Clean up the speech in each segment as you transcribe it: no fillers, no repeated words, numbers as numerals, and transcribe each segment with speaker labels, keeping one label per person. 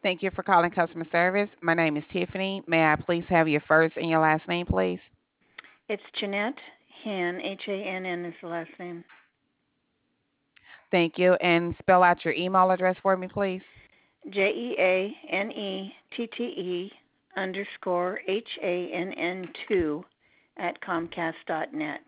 Speaker 1: Thank you for calling customer service. My name is Tiffany. May I please have your first and your last name, please?
Speaker 2: It's Jeanette Han, Hann is the last name.
Speaker 1: Thank you. And spell out your email address for me, please.
Speaker 2: JeAnnette underscore HANN2 at Comcast.net.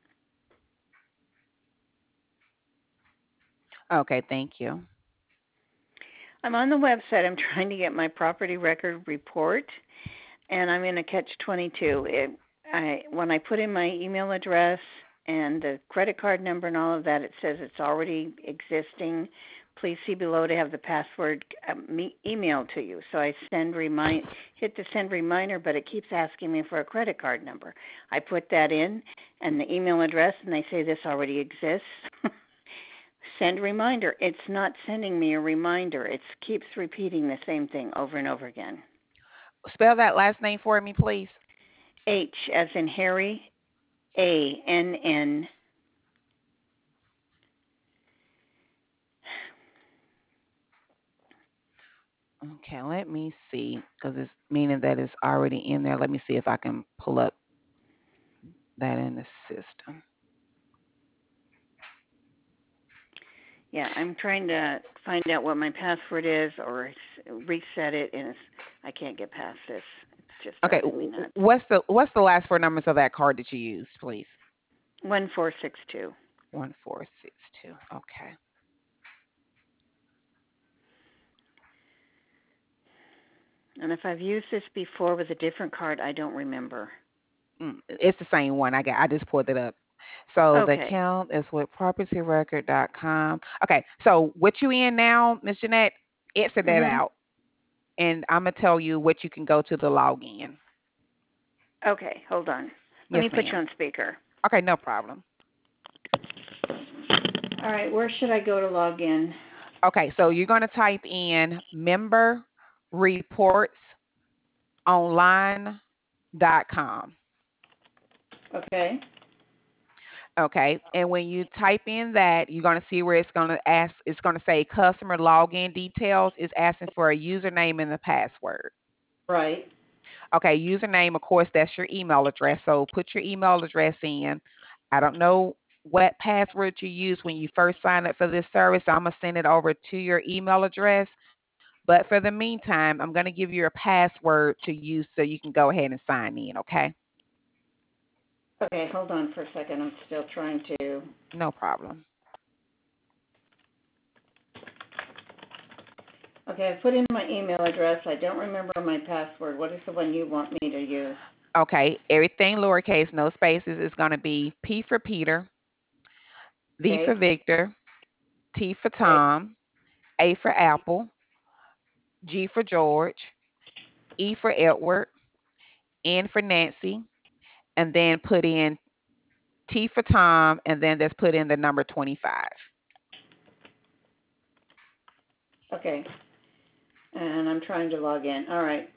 Speaker 1: Okay, thank you.
Speaker 2: I'm on the website. I'm trying to get my property record report, and I'm in a catch 22. When I put in my email address and the credit card number and all of that, it says it's already existing. Please see below to have the password emailed to you. So I hit the send reminder, but it keeps asking me for a credit card number. I put that in and the email address, and they say this already exists. Send reminder. It's not sending me a reminder. It keeps repeating the same thing over and over again.
Speaker 1: Spell that last name for me, please.
Speaker 2: H as in Harry, ANN.
Speaker 1: Okay, let me see, because it's meaning that it's already in there. Let me see if I can pull up that in the system.
Speaker 2: Yeah, I'm trying to find out what my password is or reset it, and I can't get past this. It's just
Speaker 1: Okay,
Speaker 2: driving me nuts.
Speaker 1: what's the last four numbers of that card that you used, please?
Speaker 2: 1462.
Speaker 1: 1462. Okay.
Speaker 2: And if I've used this before with a different card, I don't remember.
Speaker 1: It's the same one. I just pulled it up. So the
Speaker 2: Okay.
Speaker 1: account is with propertyrecord.com. Okay, so what you in now, Miss Jeanette? Exit that
Speaker 2: Mhm.
Speaker 1: out, and I'm gonna tell you what you can go to the login.
Speaker 2: Okay, hold on. Let
Speaker 1: Yes,
Speaker 2: me put you
Speaker 1: ma'am.
Speaker 2: on speaker.
Speaker 1: Okay, no problem.
Speaker 2: All right, where should I go to log in?
Speaker 1: Okay, so you're gonna type in member reports online.com.
Speaker 2: Okay.
Speaker 1: Okay. And when you type in that, you're going to see where it's going to say customer login details. It's asking for a username and the password.
Speaker 2: Right.
Speaker 1: Okay. Username, of course, that's your email address. So put your email address in. I don't know what password you use when you first sign up for this service. So I'm going to send it over to your email address. But for the meantime, I'm going to give you a password to use so you can go ahead and sign in. Okay.
Speaker 2: Okay, hold on for a second. I'm still trying to.
Speaker 1: No problem.
Speaker 2: Okay, I put in my email address. I don't remember my password. What is the one you want me to use?
Speaker 1: Okay. Everything lowercase, no spaces, is going to be P for Peter, V
Speaker 2: Okay.
Speaker 1: for Victor, T for
Speaker 2: Okay.
Speaker 1: Tom, A for Apple, G for George, E for Edward, N for Nancy, and then put in T for Tom, and then let's put in the number 25.
Speaker 2: Okay. And I'm trying to log in. All right.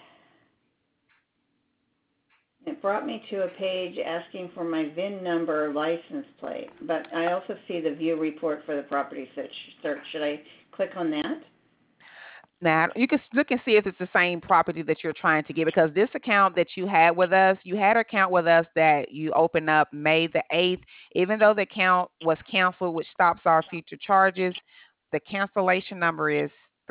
Speaker 2: It brought me to a page asking for my VIN number license plate, but I also see the view report for the property search. Should I click on that?
Speaker 1: Now, you can look and see if it's the same property that you're trying to get because this account that you had with us, you had an account with us that you opened up May the 8th. Even though the account was canceled, which stops our future charges, the cancellation number is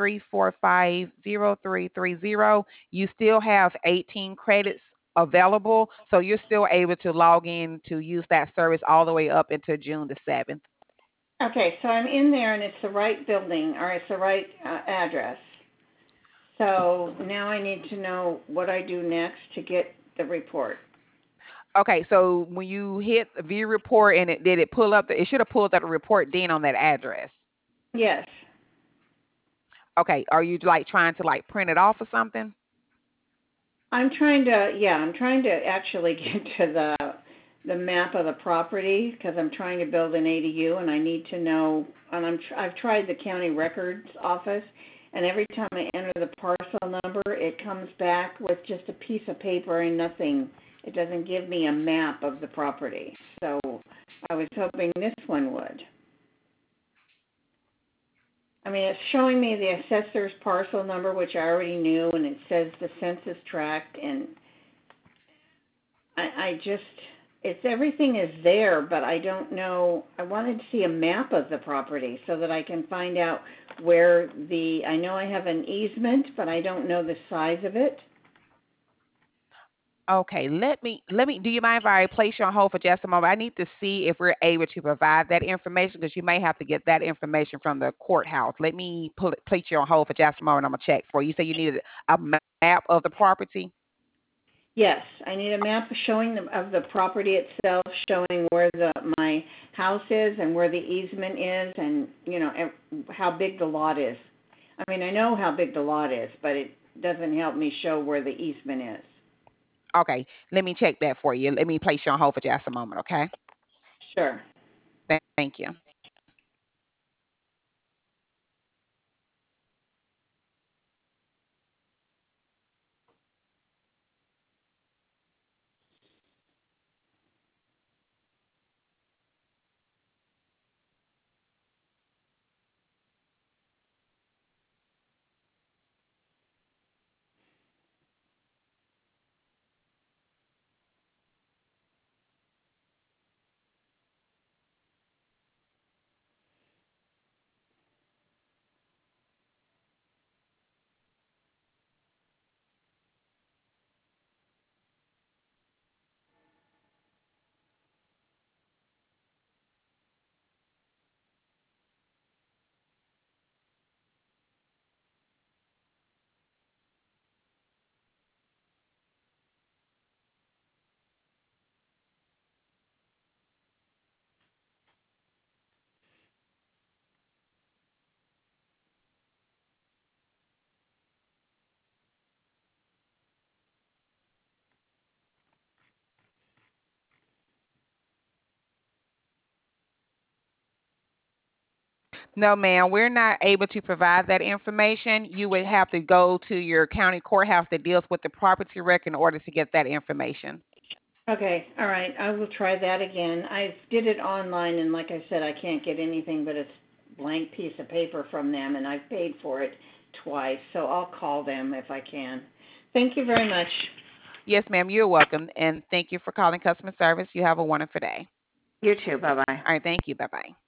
Speaker 1: 3450330. You still have 18 credits available, so you're still able to log in to use that service all the way up until June the 7th.
Speaker 2: Okay, so I'm in there and it's the right building or it's the right address. So now I need to know what I do next to get the report.
Speaker 1: Okay, so when you hit the view report and did it pull up it should have pulled that report then on that address.
Speaker 2: Yes.
Speaker 1: Okay, are you like trying to like print it off or something?
Speaker 2: I'm trying to actually get to the map of the property because I'm trying to build an ADU and I need to know, and I've tried the county records office, and every time I enter the parcel number, it comes back with just a piece of paper and nothing. It doesn't give me a map of the property. So I was hoping this one would. I mean, it's showing me the assessor's parcel number, which I already knew, and it says the census tract, and I just, it's everything is there, but I don't know. I wanted to see a map of the property so that I can find out where I know I have an easement, but I don't know the size of it.
Speaker 1: Okay, let me. Do you mind if I place you on hold for just a moment? I need to see if we're able to provide that information because you may have to get that information from the courthouse. Let me place you on hold for just a moment. I'm gonna check for you. You say you needed a map of the property.
Speaker 2: Yes, I need a map showing of the property itself, showing where my house is and where the easement is, and how big the lot is. I mean, I know how big the lot is, but it doesn't help me show where the easement is.
Speaker 1: Okay, let me check that for you. Let me place you on hold for just a moment. Okay,
Speaker 2: Sure.
Speaker 1: thank you. No, ma'am, we're not able to provide that information. You would have to go to your county courthouse that deals with the property record in order to get that information.
Speaker 2: Okay, all right. I will try that again. I did it online, and like I said, I can't get anything but a blank piece of paper from them, and I've paid for it twice, so I'll call them if I can. Thank you very much.
Speaker 1: Yes, ma'am, you're welcome. And thank you for calling customer service. You have a wonderful day.
Speaker 2: You too. Bye bye.
Speaker 1: All right, thank you. Bye bye.